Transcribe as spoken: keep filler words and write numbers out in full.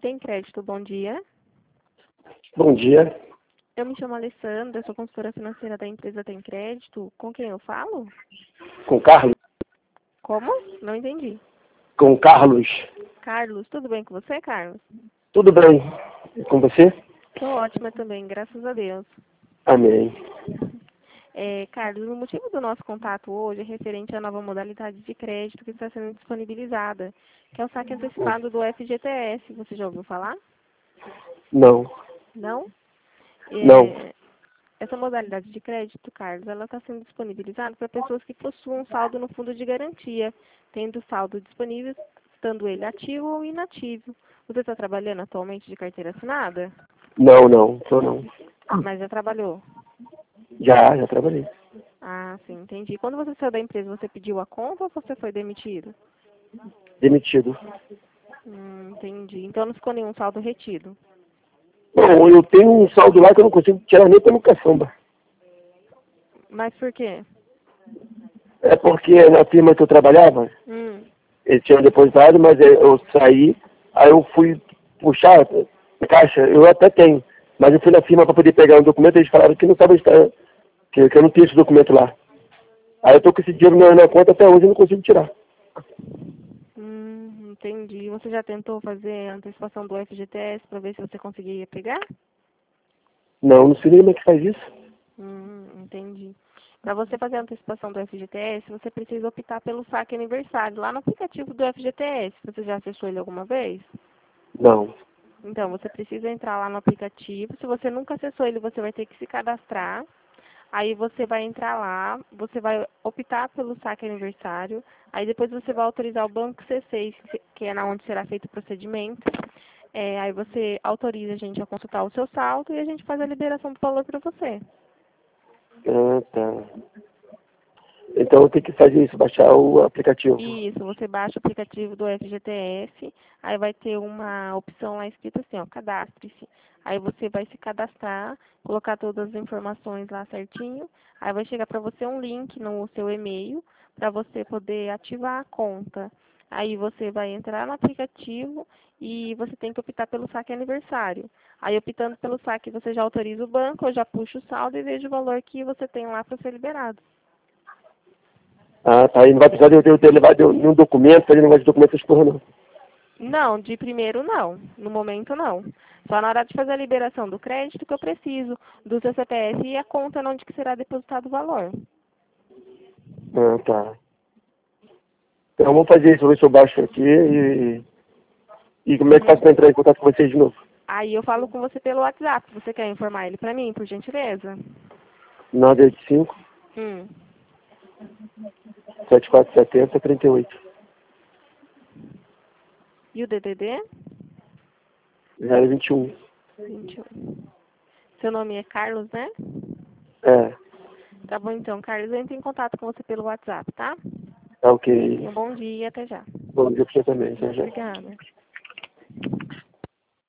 Tem Crédito, bom dia. Bom dia. Eu me chamo Alessandra, sou consultora financeira da empresa Tem Crédito. Com quem eu falo? Com Carlos? Como? Não entendi. Com Carlos. Carlos, tudo bem com você, Carlos? Tudo bem. E com você? Estou ótima também, graças a Deus. Amém. É, Carlos, o motivo do nosso contato hoje é referente à nova modalidade de crédito que está sendo disponibilizada, que é o saque antecipado do F G T S. Você já ouviu falar? Não. Não? Não. É, essa modalidade de crédito, Carlos, ela está sendo disponibilizada para pessoas que possuam saldo no fundo de garantia, tendo saldo disponível, estando ele ativo ou inativo. Você está trabalhando atualmente de carteira assinada? Não, não. Tô não. Mas já trabalhou? Já, já trabalhei. Ah, sim, entendi. Quando você saiu da empresa, você pediu a conta ou você foi demitido? Demitido. Hum, entendi. Então não ficou nenhum saldo retido. Não, eu tenho um saldo lá que eu não consigo tirar nem pelo caçamba. Mas por quê? É porque na firma que eu trabalhava, Hum, eles tinham depositado, mas eu saí, aí eu fui puxar a caixa, eu até tenho, mas eu fui na firma para poder pegar um documento, eles falaram que não estava, que, que eu não tinha esse documento lá. Aí eu tô com esse dinheiro na, na conta até hoje e não consigo tirar. hum, entendi. Você já tentou fazer a antecipação do F G T S para ver se você conseguiria pegar? Não, não sei nem como é que faz isso. Hum, entendi. Para você fazer a antecipação do F G T S, você precisa optar pelo saque aniversário lá no aplicativo do F G T S. Você já acessou ele alguma vez? Não. Então, você precisa entrar lá no aplicativo. Se você nunca acessou ele, você vai ter que se cadastrar. Aí você vai entrar lá, você vai optar pelo saque aniversário. Aí depois você vai autorizar o banco C seis, que é na onde será feito o procedimento. É, aí você autoriza a gente a consultar o seu saldo e a gente faz a liberação do valor para você. Ah, tá. Então eu tenho que fazer isso, baixar o aplicativo. Isso, você baixa o aplicativo do F G T S, aí vai ter uma opção lá escrita assim, ó, cadastre-se. Aí você vai se cadastrar, colocar todas as informações lá certinho, aí vai chegar para você um link no seu e-mail para você poder ativar a conta. Aí você vai entrar no aplicativo e você tem que optar pelo saque aniversário. Aí optando pelo saque, você já autoriza o banco, eu já puxo o saldo e vejo o valor que você tem lá para ser liberado. Ah, tá. Aí não vai precisar de eu ter, ter levado nenhum documento, fazer negócio de documento, essas porra não. Não, de primeiro não. No momento não. Só na hora de fazer a liberação do crédito que eu preciso do seu C P F e a conta onde que será depositado o valor. Ah, tá. Então vamos fazer isso, vou ver se eu baixo aqui e... E como é que Uhum. faço para entrar em contato com vocês de novo? Aí eu falo com você pelo WhatsApp. Você quer informar ele para mim, por gentileza? nove oito cinco, Hum. sete quatro sete zero, três oito. E o D D D? zero vinte e um. vinte e um. Seu nome é Carlos, né? É, Tá bom então, Carlos. Eu entro em contato com você pelo WhatsApp, tá? tá ok. Um bom dia e até já. Bom dia pra você também, já já. Obrigada.